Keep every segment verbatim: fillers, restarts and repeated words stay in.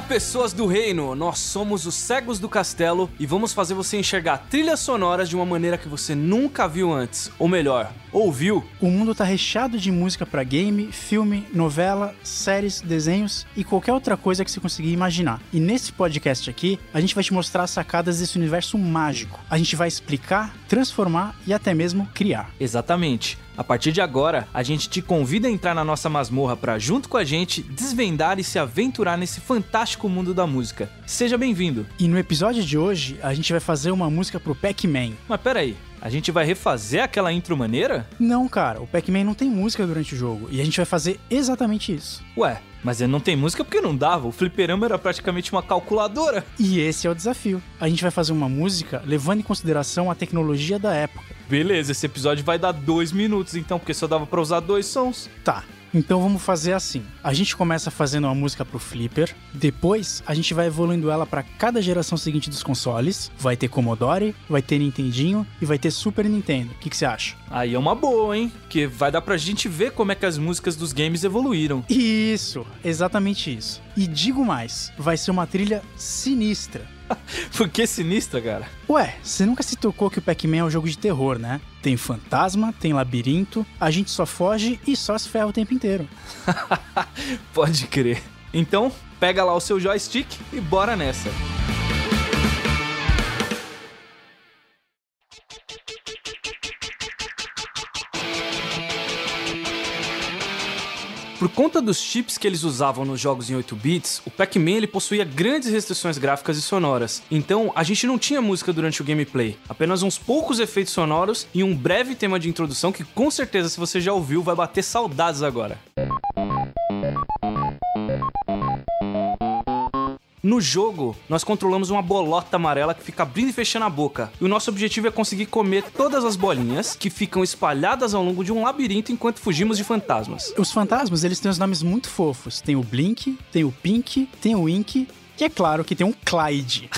pessoas do reino, nós somos os Cegos do Castelo e vamos fazer você enxergar trilhas sonoras de uma maneira que você nunca viu antes, ou melhor, ouviu. O mundo tá recheado de música pra game, filme, novela, séries, desenhos e qualquer outra coisa que você conseguir imaginar. E nesse podcast aqui, a gente vai te mostrar as sacadas desse universo mágico. A gente vai explicar, transformar e até mesmo criar. Exatamente. A partir de agora, a gente te convida a entrar na nossa masmorra para, junto com a gente, desvendar e se aventurar nesse fantástico mundo da música. Seja bem-vindo! E no episódio de hoje, a gente vai fazer uma música pro Pac-Man. Mas peraí, a gente vai refazer aquela intro maneira? Não, cara, o Pac-Man não tem música durante o jogo, e a gente vai fazer exatamente isso. Ué, mas ele não tem música porque não dava, o fliperama era praticamente uma calculadora. E esse é o desafio. A gente vai fazer uma música levando em consideração a tecnologia da época. Beleza, esse episódio vai dar dois minutos então, porque só dava pra usar dois sons. Tá, então vamos fazer assim. A gente começa fazendo uma música pro Flipper, depois a gente vai evoluindo ela pra cada geração seguinte dos consoles. Vai ter Commodore, vai ter Nintendinho e vai ter Super Nintendo. O que que você acha? Aí é uma boa, hein? Que vai dar pra gente ver como é que as músicas dos games evoluíram. Isso, exatamente isso. E digo mais, vai ser uma trilha sinistra. Por que sinistra, cara? Ué, você nunca se tocou que o Pac-Man é um jogo de terror, né? Tem fantasma, tem labirinto, a gente só foge e só se ferra o tempo inteiro. Pode crer. Então, pega lá o seu joystick e bora nessa. Por conta dos chips que eles usavam nos jogos em oito bits, o Pac-Man ele possuía grandes restrições gráficas e sonoras. Então, a gente não tinha música durante o gameplay, apenas uns poucos efeitos sonoros e um breve tema de introdução que com certeza, se você já ouviu, vai bater saudades agora. No jogo, nós controlamos uma bolota amarela que fica abrindo e fechando a boca. E o nosso objetivo é conseguir comer todas as bolinhas que ficam espalhadas ao longo de um labirinto enquanto fugimos de fantasmas. Os fantasmas, eles têm os nomes muito fofos. Tem o Blink, tem o Pink, tem o Ink e é claro que tem um Clyde.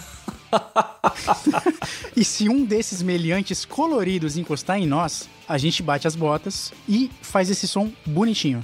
E se um desses meliantes coloridos encostar em nós, a gente bate as botas e faz esse som bonitinho.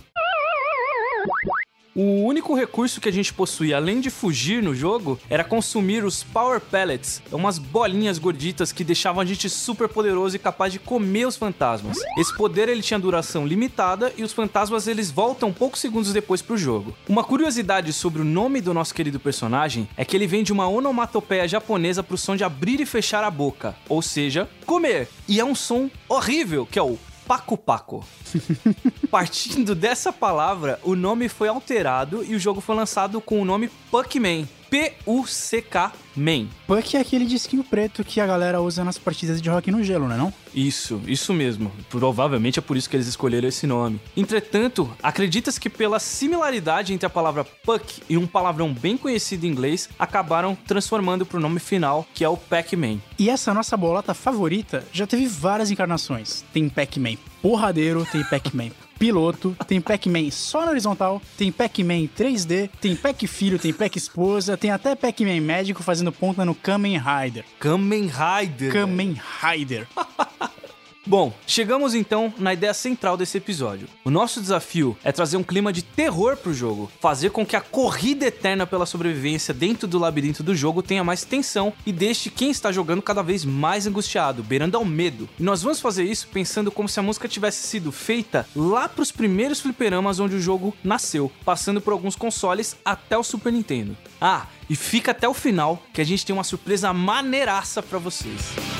O único recurso que a gente possuía, além de fugir no jogo, era consumir os Power Pellets, umas bolinhas gorditas que deixavam a gente super poderoso e capaz de comer os fantasmas. Esse poder ele tinha duração limitada e os fantasmas eles voltam poucos segundos depois pro jogo. Uma curiosidade sobre o nome do nosso querido personagem é que ele vem de uma onomatopeia japonesa pro som de abrir e fechar a boca, ou seja, comer. E é um som horrível, que é o paco-paco. Partindo dessa palavra, o nome foi alterado e o jogo foi lançado com o nome Puck-Man. P U C K Man. Puck é aquele disquinho preto que a galera usa nas partidas de rock no gelo, não é não? Isso, isso mesmo. Provavelmente é por isso que eles escolheram esse nome. Entretanto, acredita-se que pela similaridade entre a palavra Puck e um palavrão bem conhecido em inglês, acabaram transformando para o nome final, que é o Pac-Man. E essa nossa bolota favorita já teve várias encarnações. Tem Pac-Man porradeiro, tem Pac-Man piloto, tem Pac-Man só na horizontal, tem Pac-Man três D, tem Pac-Filho, tem Pac-Esposa, tem até Pac-Man médico fazendo ponta no Kamen Rider. Kamen Rider. Kamen Rider. Bom, chegamos então na ideia central desse episódio. O nosso desafio é trazer um clima de terror pro jogo, fazer com que a corrida eterna pela sobrevivência dentro do labirinto do jogo tenha mais tensão e deixe quem está jogando cada vez mais angustiado, beirando ao medo. E nós vamos fazer isso pensando como se a música tivesse sido feita lá pros primeiros fliperamas onde o jogo nasceu, passando por alguns consoles até o Super Nintendo. Ah, e fica até o final que a gente tem uma surpresa maneiraça pra vocês.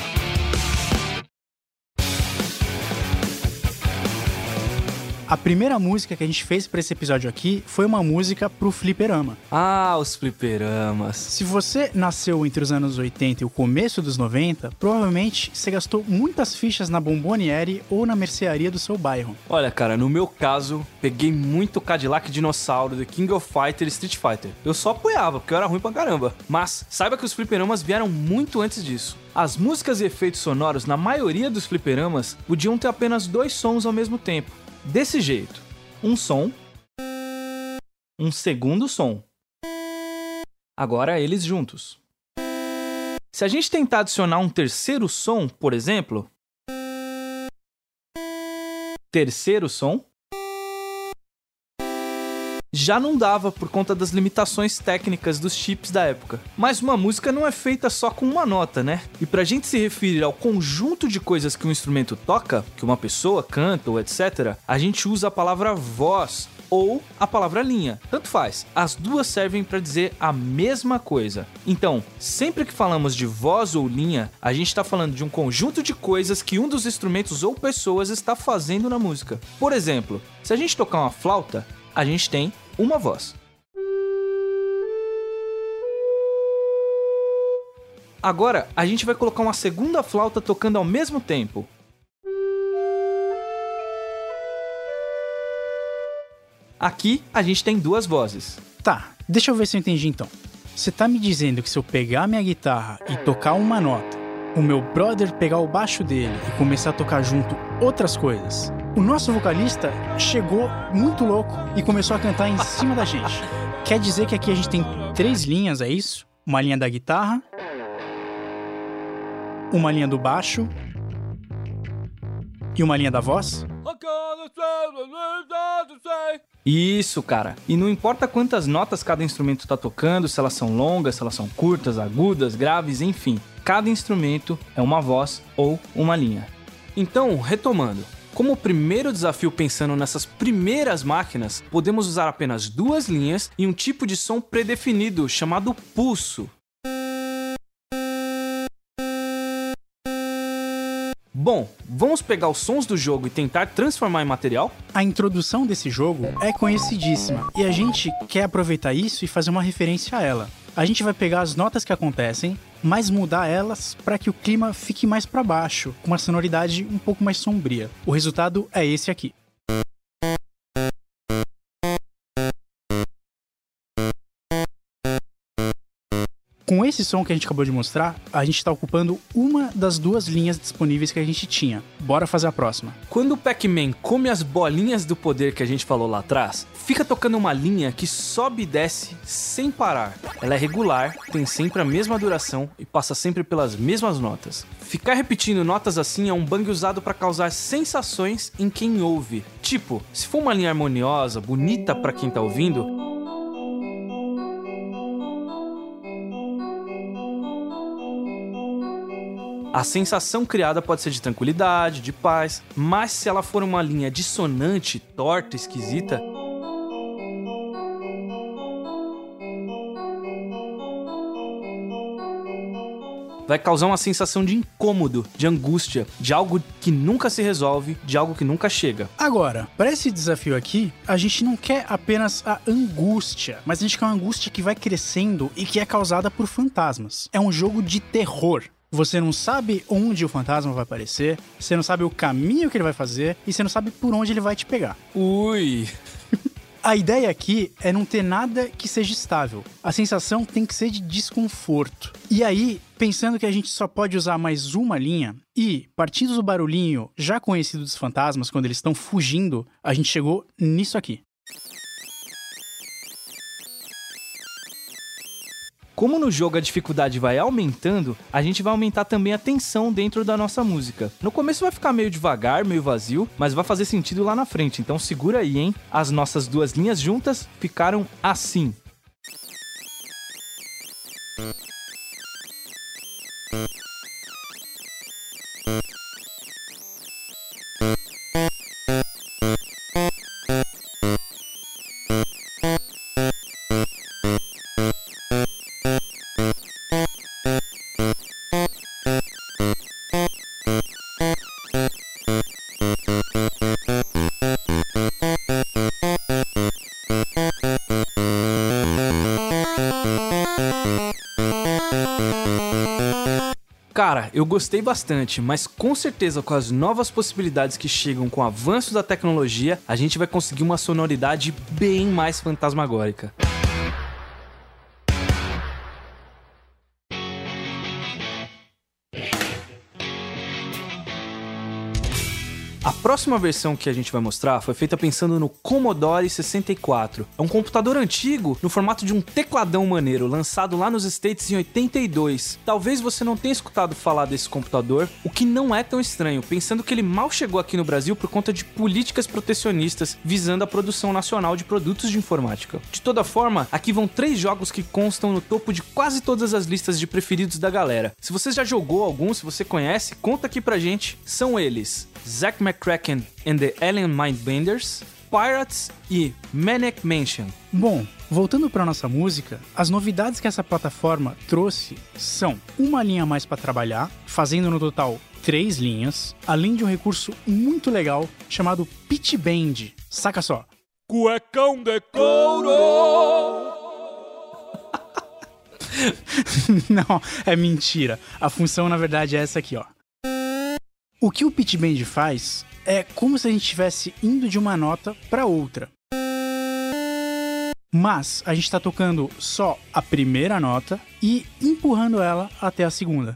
A primeira música que a gente fez pra esse episódio aqui foi uma música pro fliperama. Ah, os fliperamas. Se você nasceu entre os anos oitenta e o começo dos noventa, provavelmente você gastou muitas fichas na Bomboniere ou na mercearia do seu bairro. Olha, cara, no meu caso, peguei muito Cadillac Dinossauro, The King of Fighter e Street Fighter. Eu só apoiava, porque eu era ruim pra caramba. Mas saiba que os fliperamas vieram muito antes disso. As músicas e efeitos sonoros, na maioria dos fliperamas, podiam ter apenas dois sons ao mesmo tempo. Desse jeito, um som, um segundo som. Agora eles juntos. Se a gente tentar adicionar um terceiro som, por exemplo, terceiro som, já não dava por conta das limitações técnicas dos chips da época. Mas uma música não é feita só com uma nota, né? E pra gente se referir ao conjunto de coisas que um instrumento toca, que uma pessoa canta ou etcétera, a gente usa a palavra voz ou a palavra linha, tanto faz. As duas servem para dizer a mesma coisa. Então, sempre que falamos de voz ou linha, a gente está falando de um conjunto de coisas que um dos instrumentos ou pessoas está fazendo na música. Por exemplo, se a gente tocar uma flauta, a gente tem uma voz. Agora, a gente vai colocar uma segunda flauta tocando ao mesmo tempo. Aqui, a gente tem duas vozes. Tá, deixa eu ver se eu entendi então. Você tá me dizendo que se eu pegar minha guitarra e tocar uma nota, o meu brother pegar o baixo dele e começar a tocar junto outras coisas, o nosso vocalista chegou muito louco e começou a cantar em cima da gente. Quer dizer que aqui a gente tem três linhas, é isso? Uma linha da guitarra, uma linha do baixo e uma linha da voz? Isso, cara. E não importa quantas notas cada instrumento tá tocando, se elas são longas, se elas são curtas, agudas, graves, enfim. Cada instrumento é uma voz ou uma linha. Então, retomando. Como primeiro desafio pensando nessas primeiras máquinas, podemos usar apenas duas linhas e um tipo de som predefinido chamado pulso. Bom, vamos pegar os sons do jogo e tentar transformar em material? A introdução desse jogo é conhecidíssima e a gente quer aproveitar isso e fazer uma referência a ela. A gente vai pegar as notas que acontecem, mas mudar elas para que o clima fique mais para baixo, com uma sonoridade um pouco mais sombria. O resultado é esse aqui. Com esse som que a gente acabou de mostrar, a gente está ocupando uma das duas linhas disponíveis que a gente tinha. Bora fazer a próxima. Quando o Pac-Man come as bolinhas do poder que a gente falou lá atrás, fica tocando uma linha que sobe e desce sem parar. Ela é regular, tem sempre a mesma duração e passa sempre pelas mesmas notas. Ficar repetindo notas assim é um bang usado para causar sensações em quem ouve. Tipo, se for uma linha harmoniosa, bonita para quem tá ouvindo, a sensação criada pode ser de tranquilidade, de paz, mas se ela for uma linha dissonante, torta, esquisita, vai causar uma sensação de incômodo, de angústia, de algo que nunca se resolve, de algo que nunca chega. Agora, para esse desafio aqui, a gente não quer apenas a angústia, mas a gente quer uma angústia que vai crescendo e que é causada por fantasmas. É um jogo de terror. Você não sabe onde o fantasma vai aparecer, você não sabe o caminho que ele vai fazer e você não sabe por onde ele vai te pegar. Ui! A ideia aqui é não ter nada que seja estável. A sensação tem que ser de desconforto. E aí, pensando que a gente só pode usar mais uma linha e, partindo do barulhinho já conhecido dos fantasmas quando eles estão fugindo, a gente chegou nisso aqui. Como no jogo a dificuldade vai aumentando, a gente vai aumentar também a tensão dentro da nossa música. No começo vai ficar meio devagar, meio vazio, mas vai fazer sentido lá na frente, então segura aí, hein? As nossas duas linhas juntas ficaram assim. Cara, eu gostei bastante, mas com certeza com as novas possibilidades que chegam com o avanço da tecnologia, a gente vai conseguir uma sonoridade bem mais fantasmagórica. A próxima versão que a gente vai mostrar foi feita pensando no Commodore sessenta e quatro. É um computador antigo no formato de um tecladão maneiro, lançado lá nos States em oitenta e dois. Talvez você não tenha escutado falar desse computador, o que não é tão estranho, pensando que ele mal chegou aqui no Brasil por conta de políticas protecionistas visando a produção nacional de produtos de informática. De toda forma, aqui vão três jogos que constam no topo de quase todas as listas de preferidos da galera. Se você já jogou algum, se você conhece, conta aqui pra gente. São eles: Zack McCracken and the Alien Mindbenders, Pirates e Maniac Mansion. Bom, voltando para nossa música, as novidades que essa plataforma trouxe são uma linha a mais para trabalhar, fazendo no total três linhas, além de um recurso muito legal chamado Pitch Bend. Saca só. Cuecão de couro! Não, é mentira. A função, na verdade, é essa aqui, ó. O que o Pitch Bend faz é como se a gente estivesse indo de uma nota para outra. Mas a gente está tocando só a primeira nota e empurrando ela até a segunda.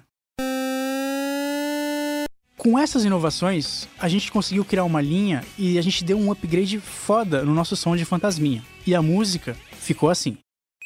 Com essas inovações, a gente conseguiu criar uma linha e a gente deu um upgrade foda no nosso som de fantasminha. E a música ficou assim.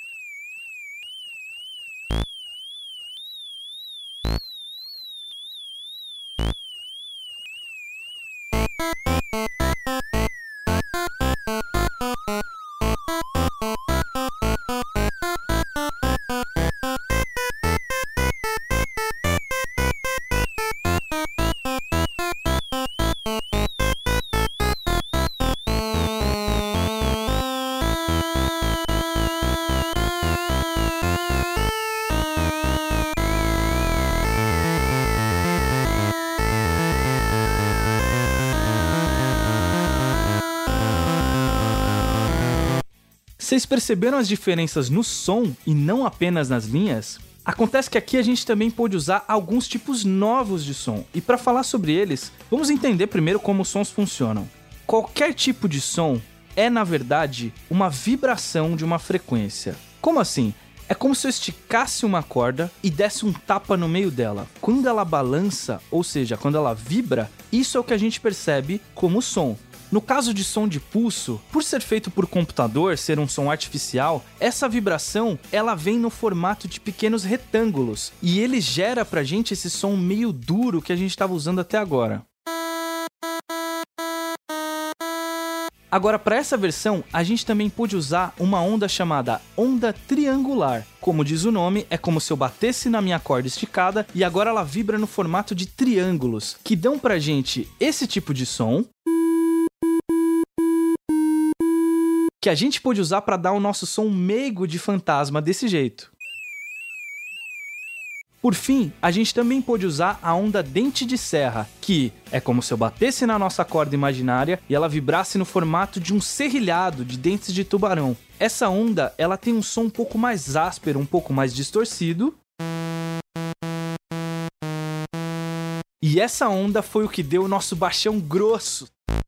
Vocês perceberam as diferenças no som e não apenas nas linhas? Acontece que aqui a gente também pôde usar alguns tipos novos de som, e para falar sobre eles, vamos entender primeiro como os sons funcionam. Qualquer tipo de som é, na verdade, uma vibração de uma frequência. Como assim? É como se eu esticasse uma corda e desse um tapa no meio dela. Quando ela balança, ou seja, quando ela vibra, isso é o que a gente percebe como som. No caso de som de pulso, por ser feito por computador, ser um som artificial, essa vibração ela vem no formato de pequenos retângulos e ele gera pra gente esse som meio duro que a gente estava usando até agora. Agora, para essa versão, a gente também pôde usar uma onda chamada onda triangular. Como diz o nome, é como se eu batesse na minha corda esticada e agora ela vibra no formato de triângulos, que dão pra gente esse tipo de som, que a gente pôde usar para dar o nosso som meigo de fantasma desse jeito. Por fim, a gente também pôde usar a onda dente de serra, que é como se eu batesse na nossa corda imaginária e ela vibrasse no formato de um serrilhado de dentes de tubarão. Essa onda, ela tem um som um pouco mais áspero, um pouco mais distorcido. E essa onda foi o que deu o nosso baixão grosso.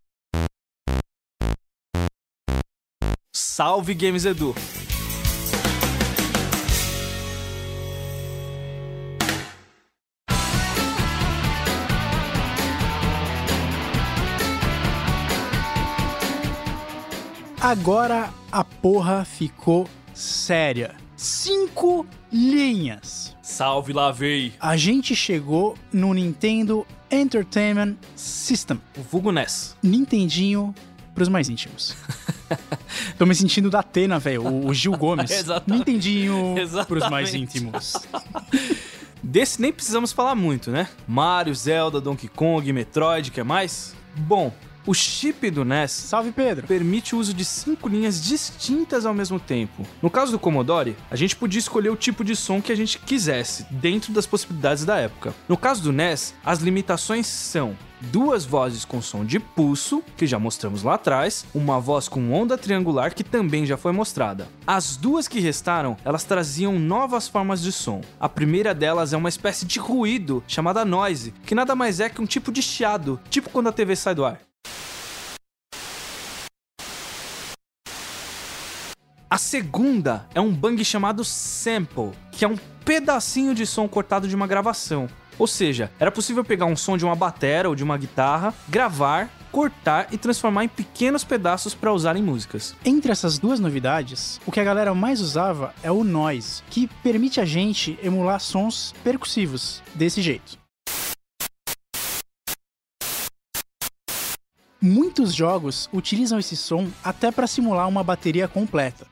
Salve Games Edu! Agora a porra ficou séria. Cinco linhas. Salve, lavei! A gente chegou no Nintendo Entertainment System. O vulgo N E S. Nintendinho pros mais íntimos. Tô me sentindo da Atena, velho. O Gil Gomes. Nintendinho Exatamente. Pros mais íntimos. Desse nem precisamos falar muito, né? Mario, Zelda, Donkey Kong, Metroid, que mais? Bom, o chip do N E S Salve, Pedro. permite o uso de cinco linhas distintas ao mesmo tempo. No caso do Commodore, a gente podia escolher o tipo de som que a gente quisesse, dentro das possibilidades da época. No caso do N E S, as limitações são duas vozes com som de pulso, que já mostramos lá atrás, uma voz com onda triangular, que também já foi mostrada. As duas que restaram, elas traziam novas formas de som. A primeira delas é uma espécie de ruído, chamada noise, que nada mais é que um tipo de chiado, tipo quando a T V sai do ar. A segunda é um bang chamado sample, que é um pedacinho de som cortado de uma gravação. Ou seja, era possível pegar um som de uma bateria ou de uma guitarra, gravar, cortar e transformar em pequenos pedaços para usar em músicas. Entre essas duas novidades, o que a galera mais usava é o noise, que permite a gente emular sons percussivos desse jeito. Muitos jogos utilizam esse som até para simular uma bateria completa.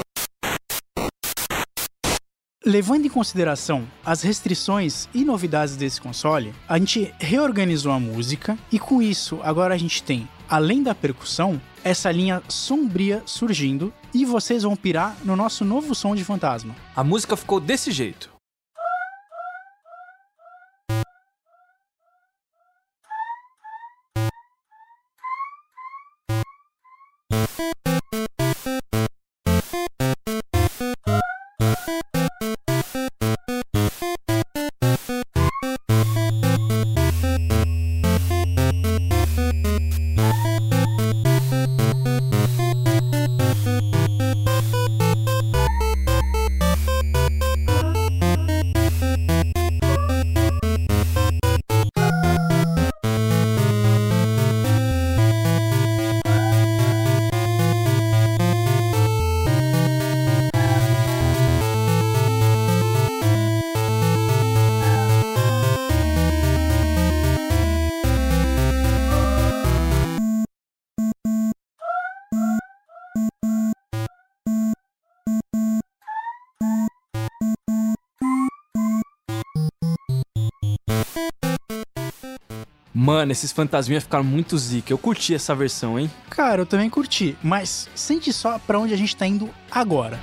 Levando em consideração as restrições e novidades desse console, a gente reorganizou a música e com isso agora a gente tem, além da percussão, essa linha sombria surgindo e vocês vão pirar no nosso novo som de fantasma. A música ficou desse jeito. Mano, esses fantasminhas ficaram muito zica. Eu curti essa versão, hein? Cara, eu também curti, mas sente só pra onde a gente tá indo agora.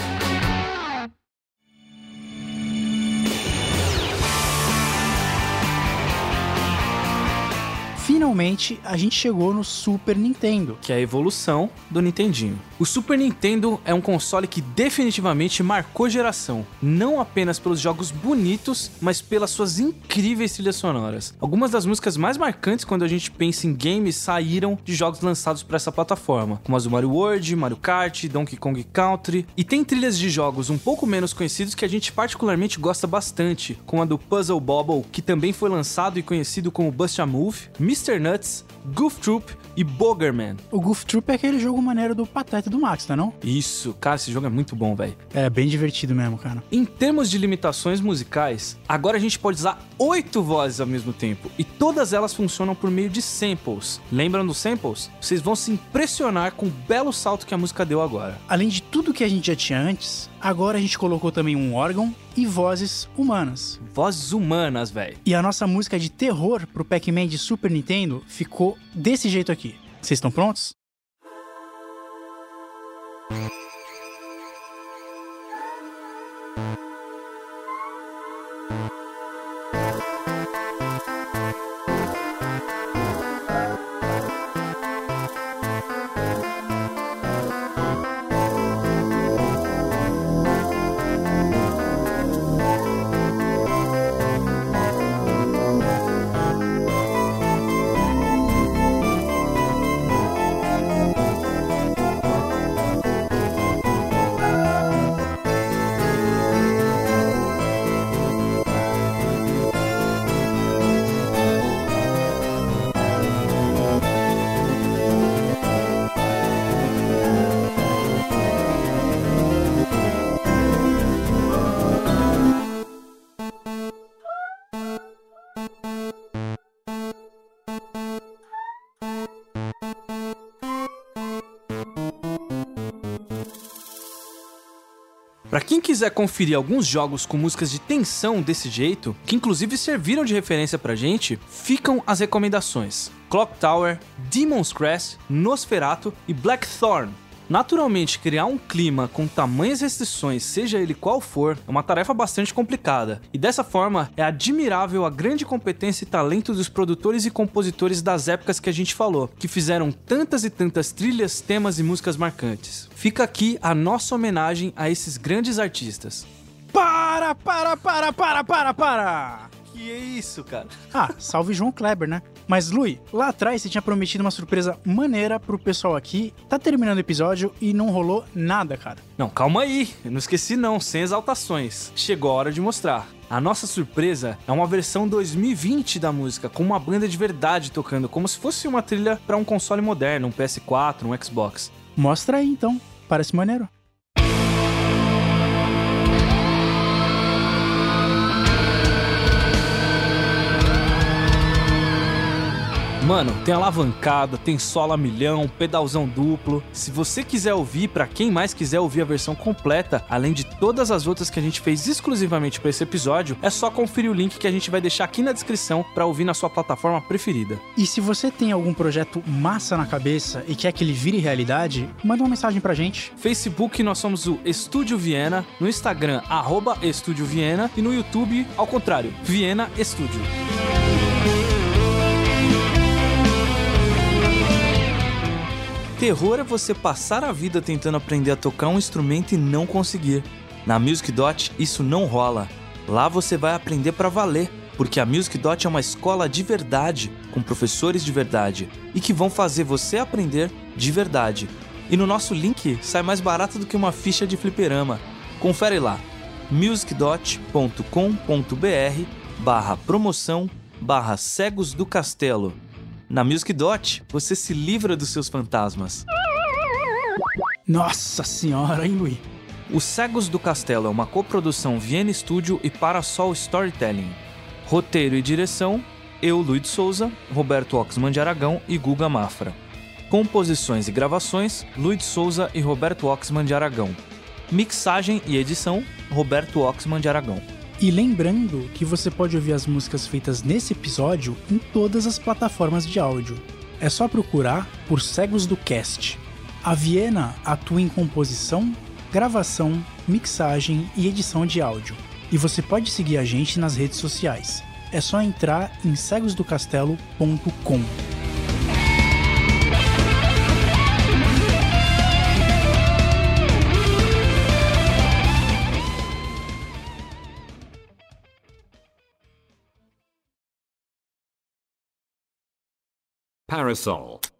Finalmente, a gente chegou no Super Nintendo, que é a evolução do Nintendinho. O Super Nintendo é um console que definitivamente marcou geração, não apenas pelos jogos bonitos, mas pelas suas incríveis trilhas sonoras. Algumas das músicas mais marcantes quando a gente pensa em games saíram de jogos lançados para essa plataforma, como as do Mario World, Mario Kart, Donkey Kong Country, e tem trilhas de jogos um pouco menos conhecidos que a gente particularmente gosta bastante, como a do Puzzle Bobble, que também foi lançado e conhecido como Bust-a-Move, mister Nuts, Goof Troop e Boogerman. O Goof Troop é aquele jogo maneiro do Pateta e do Max, não é não? Isso, cara, esse jogo é muito bom, velho. É, bem divertido mesmo, cara. Em termos de limitações musicais, agora a gente pode usar oito vozes ao mesmo tempo, e todas elas funcionam por meio de samples. Lembram dos samples? Vocês vão se impressionar com o belo salto que a música deu agora. Além de tudo que a gente já tinha antes, agora a gente colocou também um órgão e vozes humanas. Vozes humanas, velho. E a nossa música de terror pro Pac-Man de Super Nintendo ficou desse jeito aqui. Vocês estão prontos? Pra quem quiser conferir alguns jogos com músicas de tensão desse jeito, que inclusive serviram de referência pra gente, ficam as recomendações: Clock Tower, Demon's Crest, Nosferatu e Blackthorn. Naturalmente, criar um clima com tamanhas restrições, seja ele qual for, é uma tarefa bastante complicada. E dessa forma, é admirável a grande competência e talento dos produtores e compositores das épocas que a gente falou, que fizeram tantas e tantas trilhas, temas e músicas marcantes. Fica aqui a nossa homenagem a esses grandes artistas. Para, para, para, para, para, para! Que é isso, cara? Ah, salve João Kleber, né? Mas, Lui, lá atrás você tinha prometido uma surpresa maneira pro pessoal aqui. Tá terminando o episódio e não rolou nada, cara. Não, calma aí. Eu não esqueci não, sem exaltações. Chegou a hora de mostrar. A nossa surpresa é uma versão dois mil e vinte da música, com uma banda de verdade tocando, como se fosse uma trilha pra um console moderno, um P S quatro, um Xbox. Mostra aí, então. Parece maneiro. Mano, tem alavancada, tem solo a milhão, pedalzão duplo. Se você quiser ouvir, pra quem mais quiser ouvir a versão completa, além de todas as outras que a gente fez exclusivamente pra esse episódio, é só conferir o link que a gente vai deixar aqui na descrição pra ouvir na sua plataforma preferida. E se você tem algum projeto massa na cabeça e quer que ele vire realidade, manda uma mensagem pra gente. Facebook, nós somos o Estúdio Viena, no Instagram, arroba Estúdio Viena, e no YouTube, ao contrário, Viena Estúdio. Terror é você passar a vida tentando aprender a tocar um instrumento e não conseguir. Na Music Dot, isso não rola. Lá você vai aprender pra valer, porque a Music Dot é uma escola de verdade, com professores de verdade, e que vão fazer você aprender de verdade. E no nosso link sai mais barato do que uma ficha de fliperama. Confere lá, musicdot ponto com ponto br barra promoção barra cegos do castelo. Na Music Dot, você se livra dos seus fantasmas. Nossa senhora, hein, Lui? Os Cegos do Castelo é uma coprodução Viena Studio e Parasol Storytelling. Roteiro e direção, eu, Luiz Souza, Roberto Oxman de Aragão e Guga Mafra. Composições e gravações, Luiz Souza e Roberto Oxman de Aragão. Mixagem e edição, Roberto Oxman de Aragão. E lembrando que você pode ouvir as músicas feitas nesse episódio em todas as plataformas de áudio. É só procurar por Cegos do Cast. A Viena atua em composição, gravação, mixagem e edição de áudio. E você pode seguir a gente nas redes sociais. É só entrar em cegos do castelo ponto com. Parasol.